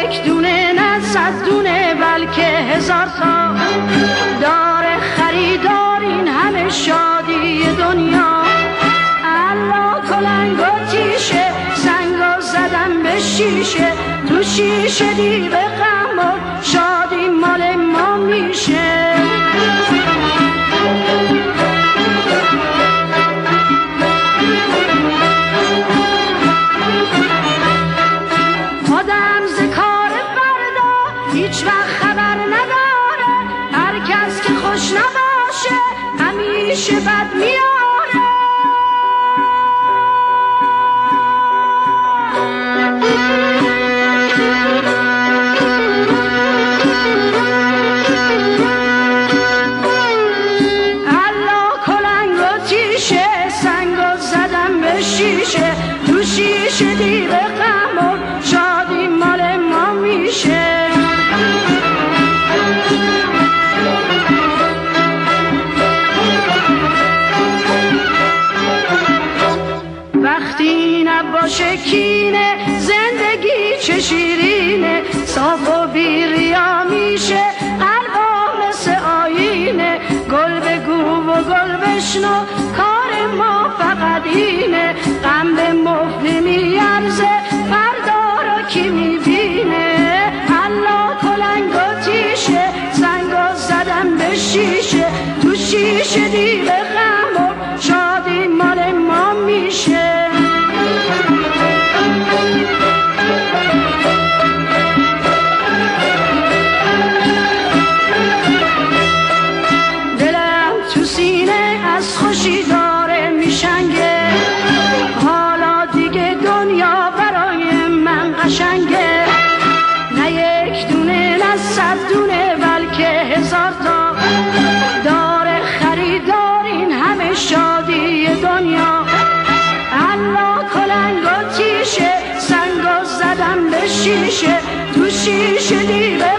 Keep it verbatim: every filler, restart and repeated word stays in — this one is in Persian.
یک دونه نه صد دونه بلکه هزار تا داره خریدار این همه شادی دنیا. الله کلنگ و تیشه سنگا زدم به شیشه، تو شیشه دیو غم و شادی مال ما میشه. آدم ز کار فردا هیچ وقت خبر نداره، هر کس که خوش نباشه همیشه بد میاره. الله کلنگ و تیشه سنگو زدم به شیشه، تو شیشه دیو غم و شادی مال ما میشه. وقتی نباشه کینه زندگی چه شیرینه، صاف و بی ریا میشه قلبا مثل آینه. گل بگو و گل بشنو کار ما فقط اینه، غم به مفت نمیارزه فردا را کی میبینه. الله کلنگ و تیشه سنگا زدم به شیشه، تو شیشه دیو غم و شادی مال ما میشه. دلم تو سینه از خوشی داره میشنگه، حالا دیگه دنیا برای من قشنگه. نه یک دونه نه صد دونه بلکه هزار تا داره خریدار این همه شادی دنیا. الله کلنگ و تیشه سنگو زدم به شیشه، تو شیشه دیو